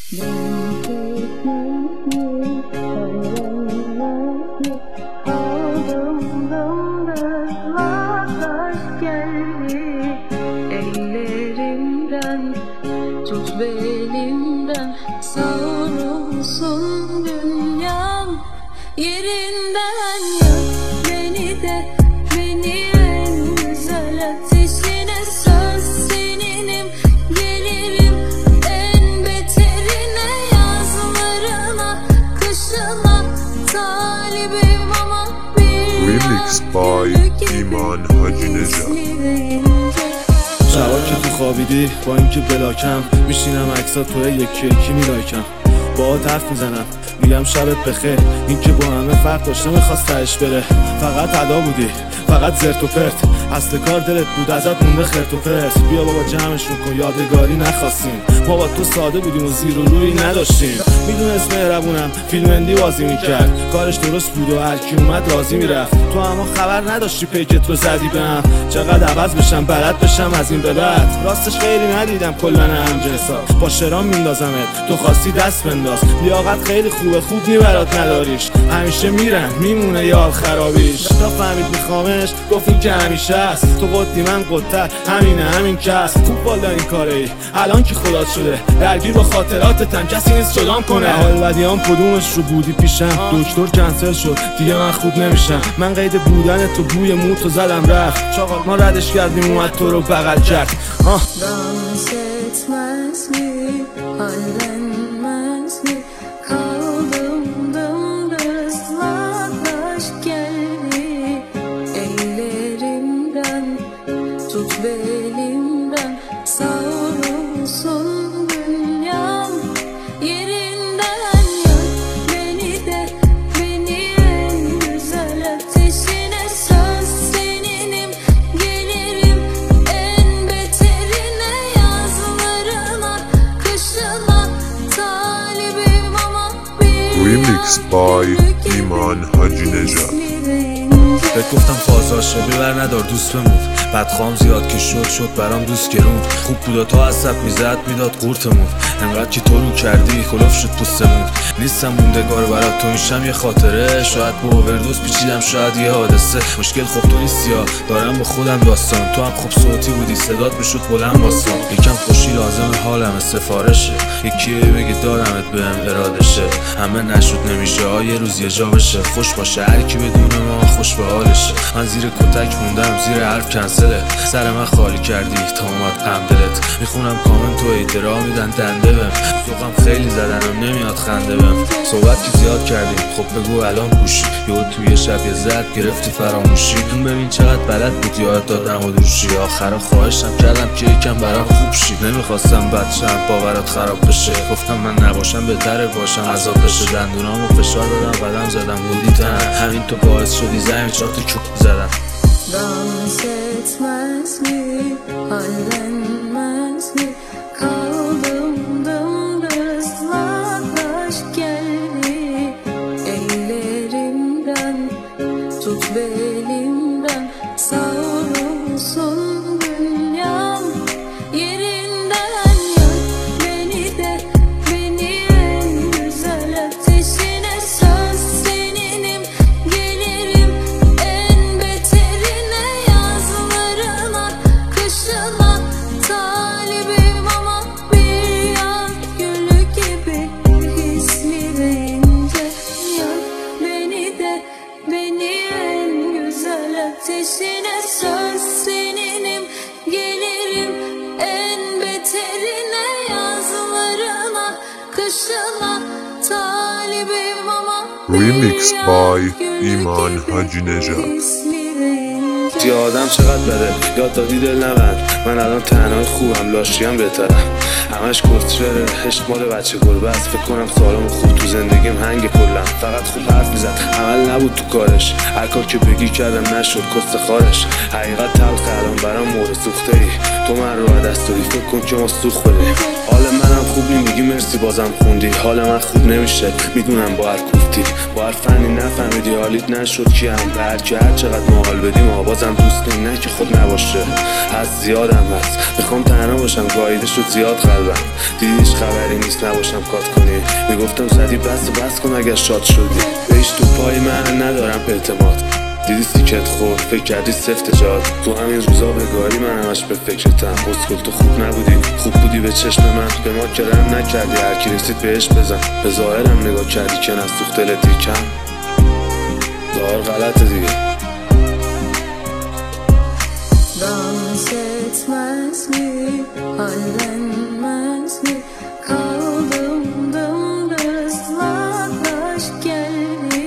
Ellerimden tut belimden, savrulsun dünyam yerinden. Yak beni de, beni en güzel ateşine. Söz seninim, gelirim en beterine. Yazlarına, kışına talibim ama bir Remix by ایمان حاجی نژاد. شبا که تو خوابیدی با اینکه بلاکم، میشینم عکسات تو یکی یکی میلایکم، باهات حرف میزنم میگم شبت بخیر. این که با همه فرق داشته میخواست تهش بره، فقط ادا بودی، فقط زرت و پرت. اصل کار دلت بود، ازت مونده خرت و پرت. بیا بابا جمعشون کن، یادگاری نخواستیم. ما با تو ساده بودیم و زیر و روی نداشتیم. میدونست مهربونم، فیلم اندی بازی میکرد، کارش درست بود و هرکی اومد راضی میرفت. تو اما خبر نداشتی پیکت رو زدی بهم. چقدر عوض بشم بلد بشم از این به بعد. راستش خیلی ندیدم کلا همجنسا، با شرام میندازمت تو خواستی دست بنداز. لیاقت خیلی خوبه، خوب نی برات نداریش. همیشه میرن میمونه یال خرابیش. تا فهمید میخوامش گفت این که همیشه است. تو قدی من قدتر، همینه همین کس. خوب بالا این کاره ای الان که خدات شده، درگیر با خاطراتتم کسی نیست جدام کنه. حال بدیام کدومش رو بودی پیشم، دکتر کنسل شد دیگه من خوب نمیشم. من قید بودن تو بوی موتو زدم رفت، چاقال ما ردش کردیم اومد تو رو بغل کرد. Dans etmez mi, hallenmez mi? Kaldım dımdız, vallaş geldi. Ellerimden tut belimden, savrulsun dünyam yerinden. Yak beni de, beni en güzel ateşine. Söz seninim, gelirim en beterine. Yazlarına, kışına talibim ama bir Remix by ایمان حاجی نژاد. بهت گفتم فازاشه ببر ندار دوست بمون. بدخوام زیاد که شد برام دوست گرون. خوب بودا تا عصب میزد میداد قورتمون. انقدر که تو رو کردی کلاف شد پوستمون. نیستم موندگار برات تو میشم یه خاطره. شاید با اووردوز پیچیدم، شاید یه حادثه. مشکل خب تو نیستی ها، دارم با خودم داستان. تو هم خوب صوتی بودی، صدات میشد بلند واسان. یکم خوشی لازم حالم سفارشه، یکی بگه دارمت بهم ارادشه. همه نشد نمیشه یه روز یه جا بشه. خوش باشه هر کی بدون ما خوش به حالشه. من زیر کتک موندم، زیر حرف کنسله. سر من خالی کردی تا اومد غم دلت. میخونم کامنت و احترام میدن دنده بهم. ذوقم خیلی زدنم نمیاد خنده بهم. صحبت که زیاد کردیم خب بگو الان گوشی. یهو توی شب یه زد گرفتی فراموشی. اون ببین چقدر بلد بودی یاد دادم و دوشی. آخرا خواهشم کردم که یکم برام خوب شی. نمیخواستم بچم باورات خراب بشه. گفتم من نباشم بهتره باشم عذاب بشه. دندونامو فشار دادم قدم زدم بودی تن. همین تو باعث شدی زمین چهار تا چوب زدم. Dans etmez mi, hallenmez mi? Kaldım dımdız, vallaş geldi. Ellerimden tut belimden, savrulsun dünyam yerinden. Yak beni de, beni en güzel ateşine. Söz seninim, gelirim en beterine. Yazlarına, kışına talibim ama bir yaz gülü gibi hislerince. Yak beni de, beni en güzel ateşine. Söz seninim, gelirim en beterine. Yazlarına, kışına talibim ama Remix by ایمان حاجی نژاد. یه آدم چقدر بده، یاد دادی دل نبند. من الان تنهای خوبم، لاشیم بهترم. همش کسچره، عشق مال بچه گربه است. فکر کنم سالم خوب تو زندگیم هنگ کلم. فقط خوب حرف میزد، عمل نبود تو کارش. هر کار که بگی کردم نشد کست خارش. حقیقت تلخ الان برام مورد سوخته ای. تو من رو دست دادی، فکر کن که ما سوخ بده. حال منم خوب نی، میگی مرسی بازم خوندی. حال من خوب نمیشه میدونم با هر کوفتی، با هر فنی نفهمیدی حالیت نشد کیم. برکه هر چقدر محال بدیم بازم دوست نه که خود نباشه. از زیادم هست میخوام تنها باشم، گاییده شد زیاد قلبم. دیدی هیچ خبری نیست نباشم کات کنی. میگفتم زدی بس کن اگر شاد شدی. بهش تو پای من ندارم اعتماد. دیدی سیکت خورد فکر کردی سفت جاد. تو همین روزا بگاری من همش به فکرتم. بسکل تو خوب نبودی، خوب بودی به چشم من. به ما که رحم نکردی، هر کی رسید بهش بزن. به ظاهرم نگاه کردی که نسوخت دلت یکم. ظاهر غلطه دیگه. Dans etmez mi, hallenmez mi? Kaldım dımdızlaklaş geldi.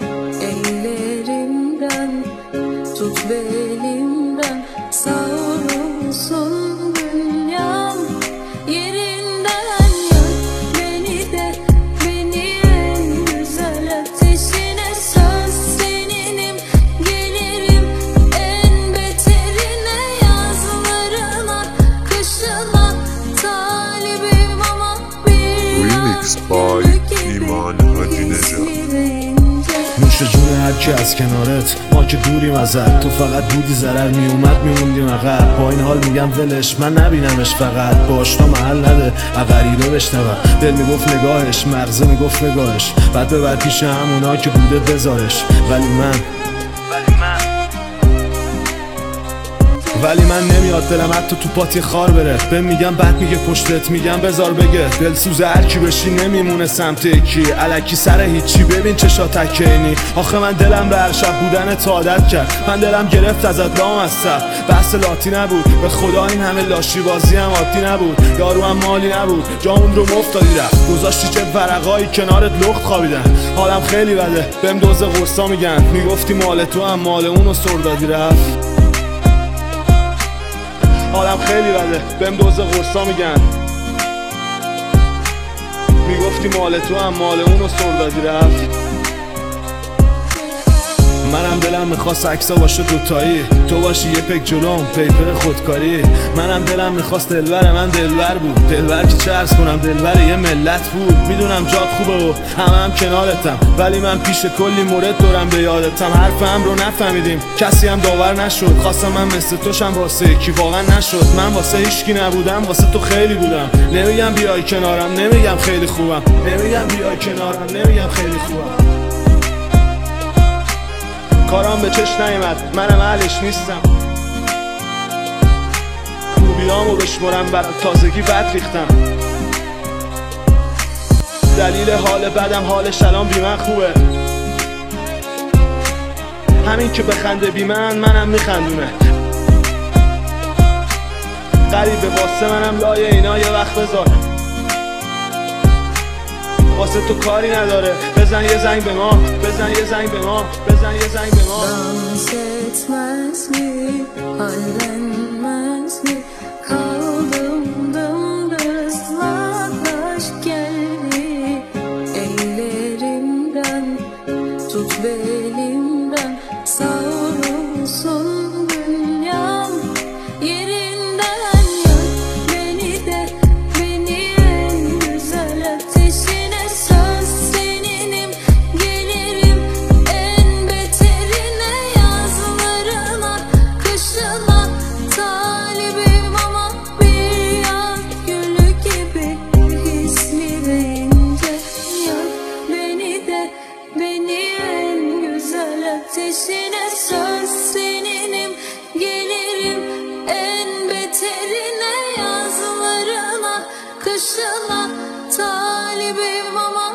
Ellerimden tut belimden, savrulsun dünyam yerinden. Yak beni de, beni en güzel ateşine. Söz seninim, gelirim en beterine. Yazlarına, kışına talibim ama bir Remix by ایمان حاجی نژاد. نوش جون هر کی از کنارت، ما که دوریم ازت. تو فقط بودی ضرر میومد میموندیم عقب. با این حال میگم ولش، من نبینمش فقط. با آشنا محل نده غریبه بشنوم. دل میگفت نگاهش، مغزه میگفت نگاهش. بعد ببر پیش همونا که بوده بذارش. ولی من نمیاد دلم حتی تو پاتی خار بره. بهم میگم بعد میگه پشتت، میگم بذار بگه. دلسوز هر کی بشی نمیمونه سمت یکی. الکی سر هیچی ببین چشا تکینی. آخه من دلم به هر شب بودن تا عادت کرد. من دلم گرفت ازت لام از سر. بحث لاتی نبود به خدا، این همه لاشی بازی هم عادی نبود. یارو هم مالی نبود، جامون رو مفت دادی رفت. گذاشتی چه ورقایی کنارت لخت خوابیدن. حالم خیلی بده بهم دوز قرصا میگن. میگفتی مال تو هم مال اونو سر دادی رفت. حالم خیلی بده بهم دوز قرصا میگن. میگفتی مال تو هم مال اونو سر دادی رفت. منم دلم میخواست عکسا باشه دوتایی، تو باشی یه پک جلوم پیپر خودکاری. منم دلم میخواست دلبر من دلبر بود. دلبر که چه عرض کنم، دلبر یه ملت بود. میدونم جات خوبه و هم کنارتم، ولی من پیش کلی مورد دورم به یادتم. حرفم رو نفهمیدیم، کسی هم داور نشد. خواستم من مثل توشم واسه یکی، واقعا نشد. من واسه هیچکی نبودم، واسه تو خیلی بودم. نمیگم بیای کنارم، نمیگم خیلی خوبم. نمیگم بیای کنارم، نمیگم خیلی خوبم. کارام به چش نیامد، منم اهلش نیستم. خوبیامو بشمرم برات تازگی بد ریختم. دلیل حال بدم حالش الان بی من خوبه. همین که بخنده بی منم میخندونه. غریبه واسه منم لایه اینا یه وقت بذار. واسه تو کاری نداره، بزن یه زنگ به ما، بزن یه زنگ به ما، بزن یه زنگ به ما. Dans etmez mi, hallenmez mi? Kaldım dımdızlaklaş geldi. Ellerimden tut belimden, savrulsun dünyam yerinden. Yak beni de, beni en güzel ateşine. Söz seninim, gelirim en beterine. Yazlarına, kışına talibim ama bir yaz gülü gibi hisli ve ince. Yak beni de, beni en güzel ateşine. Söz seninim, gelirim en beterine. Yazlarına, kışına talibim ama